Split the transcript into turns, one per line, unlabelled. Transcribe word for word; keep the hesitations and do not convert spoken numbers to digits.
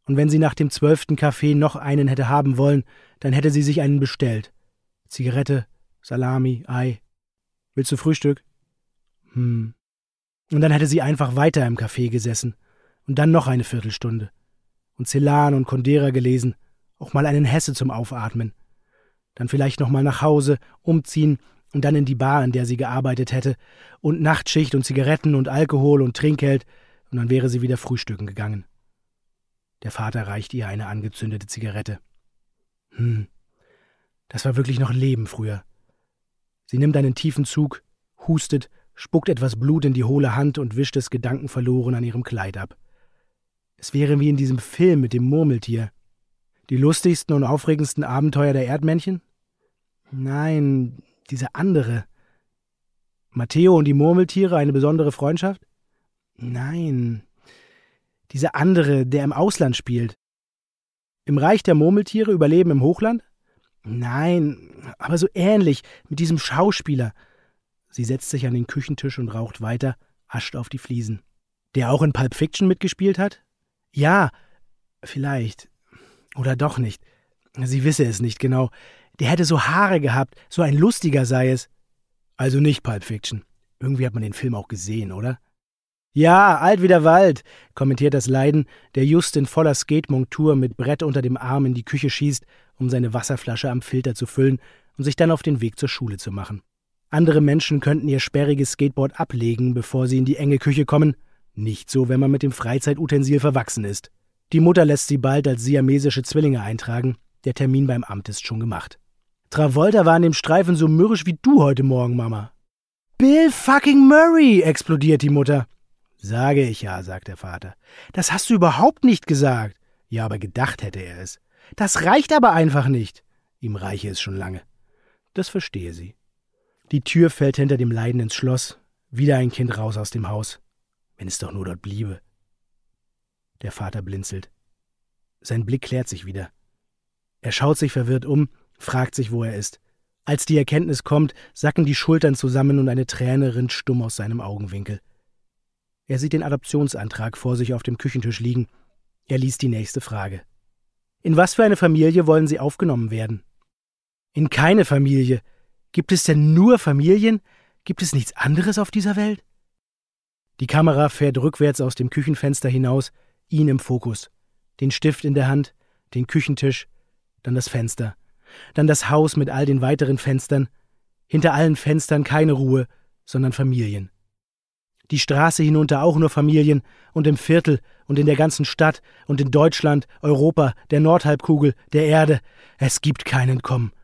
Und wenn sie nach dem zwölften Kaffee noch einen hätte haben wollen, dann hätte sie sich einen bestellt. Zigarette, Salami, Ei. Willst du Frühstück? Hm. Und dann hätte sie einfach weiter im Café gesessen. Und dann noch eine Viertelstunde. Und Celan und Kundera gelesen. Auch mal einen Hesse zum Aufatmen. Dann vielleicht noch mal nach Hause, umziehen und dann in die Bar, in der sie gearbeitet hätte. Und Nachtschicht und Zigaretten und Alkohol und Trinkgeld. Und dann wäre sie wieder frühstücken gegangen. Der Vater reicht ihr eine angezündete Zigarette. Hm, das war wirklich noch Leben früher. Sie nimmt einen tiefen Zug, hustet, spuckt etwas Blut in die hohle Hand und wischt es gedankenverloren an ihrem Kleid ab. Es wäre wie in diesem Film mit dem Murmeltier. Die lustigsten und aufregendsten Abenteuer der Erdmännchen? Nein, diese andere. Matteo und die Murmeltiere, eine besondere Freundschaft? Nein, diese andere, der im Ausland spielt. Im Reich der Murmeltiere überleben im Hochland? Nein, aber so ähnlich, mit diesem Schauspieler. Sie setzt sich an den Küchentisch und raucht weiter, ascht auf die Fliesen. Der auch in Pulp Fiction mitgespielt hat? Ja, vielleicht. Oder doch nicht. Sie wisse es nicht genau. Der hätte so Haare gehabt, so ein lustiger sei es. Also nicht Pulp Fiction. Irgendwie hat man den Film auch gesehen, oder? Ja, alt wie der Wald, kommentiert das Leiden, der just in voller Skatemontur mit Brett unter dem Arm in die Küche schießt, um seine Wasserflasche am Filter zu füllen und sich dann auf den Weg zur Schule zu machen. Andere Menschen könnten ihr sperriges Skateboard ablegen, bevor sie in die enge Küche kommen. Nicht so, wenn man mit dem Freizeitutensil verwachsen ist. Die Mutter lässt sie bald als siamesische Zwillinge eintragen. Der Termin beim Amt ist schon gemacht. Travolta war an dem Streifen so mürrisch wie du heute Morgen, Mama. Bill fucking Murray, explodiert die Mutter. Sage ich ja, sagt der Vater. Das hast du überhaupt nicht gesagt. Ja, aber gedacht hätte er es. Das reicht aber einfach nicht. Ihm reiche es schon lange. Das verstehe sie. Die Tür fällt hinter dem Leiden ins Schloss. Wieder ein Kind raus aus dem Haus. Wenn es doch nur dort bliebe. Der Vater blinzelt. Sein Blick klärt sich wieder. Er schaut sich verwirrt um, fragt sich, wo er ist. Als die Erkenntnis kommt, sacken die Schultern zusammen und eine Träne rinnt stumm aus seinem Augenwinkel. Er sieht den Adoptionsantrag vor sich auf dem Küchentisch liegen. Er liest die nächste Frage. In was für eine Familie wollen Sie aufgenommen werden? In keine Familie. Gibt es denn nur Familien? Gibt es nichts anderes auf dieser Welt? Die Kamera fährt rückwärts aus dem Küchenfenster hinaus, ihn im Fokus. Den Stift in der Hand, den Küchentisch, dann das Fenster. Dann das Haus mit all den weiteren Fenstern. Hinter allen Fenstern keine Ruhe, sondern Familien. Die Straße hinunter auch nur Familien und im Viertel und in der ganzen Stadt und in Deutschland, Europa, der Nordhalbkugel, der Erde. Es gibt kein Entkommen.